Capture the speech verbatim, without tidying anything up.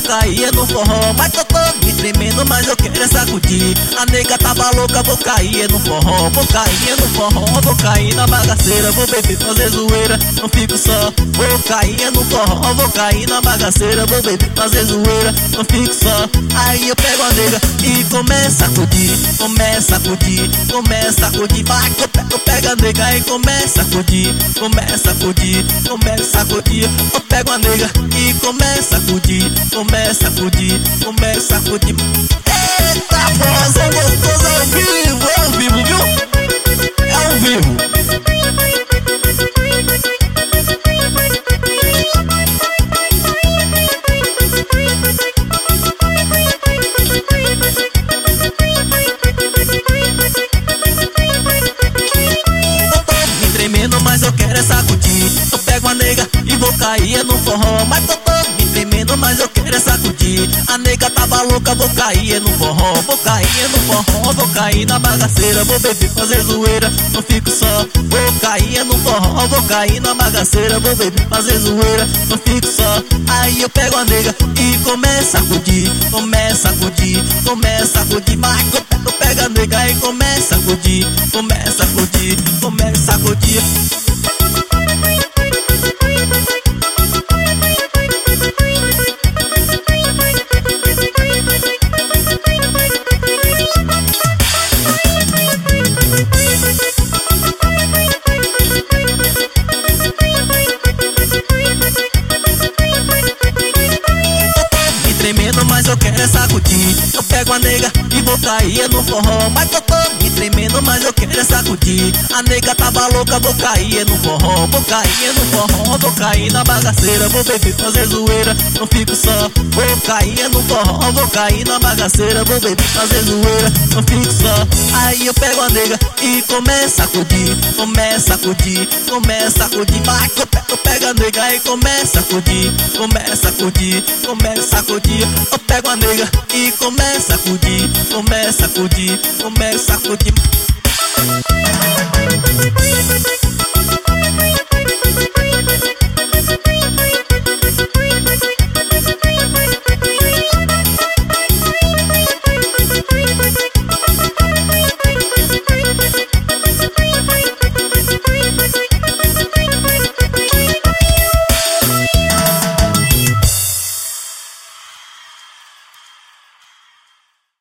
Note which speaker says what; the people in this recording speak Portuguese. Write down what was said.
Speaker 1: cair no forró, mas tô todo me tremendo, mas eu quero é sacudir. A nega tava louca, vou cair no forró, vou cair no forró, vou cair na bagaceira, vou beber, fazer zoeira, não fico só. Vou cair no forró, vou cair na bagaceira, vou beber, fazer zoeira, não fico só. Aí eu pego a nega e começa a sacudir, começa a sacudir, começa a sacudir. Vai que eu pego, eu pego a nega e começa a sacudir, começa a sacudir, começa a sacudir. Eu pego a nega e começa a sacudir, começa a sacudir, começa a sacudir. Eita, forrozão gostoso ao vivo, é ao vivo, viu? É ao vivo. Mas eu quero é sacudir. Eu pego a nega e vou cair no forró, mas tô todo me tremendo, mas eu quero é sacudir. A nega tava louca, vou cair no forró, vou cair no forró, vou cair na bagaceira, vou beber, fazer zoeira, não fico só. Vou cair no forró, vou cair na bagaceira, vou beber, fazer zoeira, não fico só. Aí eu pego a nega e começa a sacudir, começa a sacudir, começa a sacudir. Mas eu pego, eu pego a nega e começa a sacudir, começa a sacudir, começa a sacudir. Mas eu quero é sacudir. Eu pego a nega e vou cair no forró, mas tô todo me tremendo, mas eu quero é sacudir. A nega tava louca, vou cair no forró, vou cair no forró, vou cair na bagaceira, vou beber, fazer zoeira, não fico só. Vou cair no forró, vou cair na bagaceira, vou beber, fazer zoeira, não fico só. Aí eu pego a nega e começa a sacudir, começa a sacudir, começa a sacudir. Mas eu pego, eu pego a nega e começa a sacudir, começa a sacudir, começa a sacudir. Eu pego a nega e começa a sacudir, começa a sacudir, começa a sacudir.